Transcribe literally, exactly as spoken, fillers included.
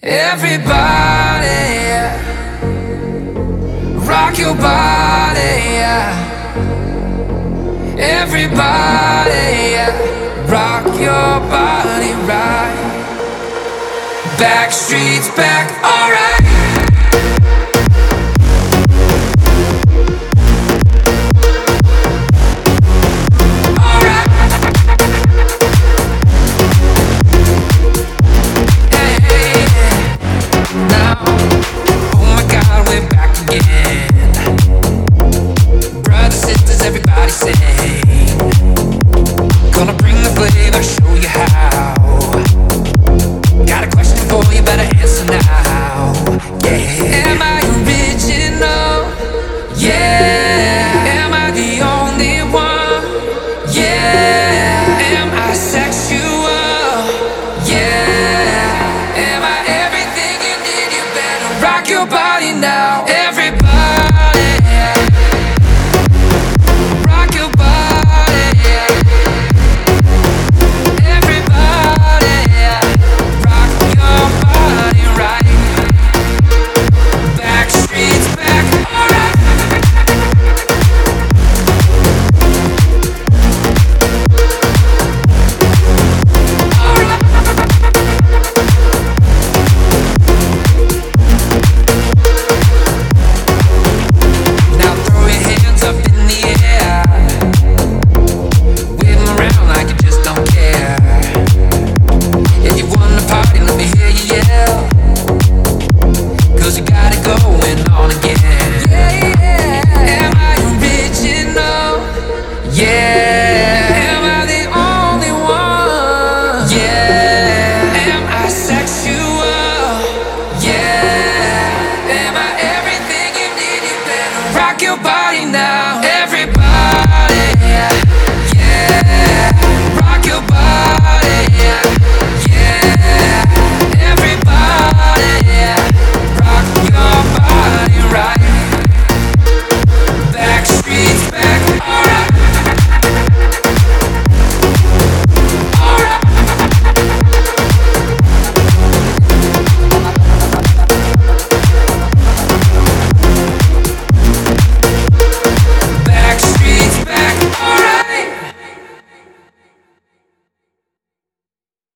Everybody, rock your body. Everybody, rock your body right. Backstreet's back, alright. Everybody sing. Gonna bring the flavor, show you how. Got a question for you, better answer now. Yeah. Am I original? Yeah. Am I the only one? Yeah. Am I sexual? Yeah. Am I everything you need? You better rock your body now. Every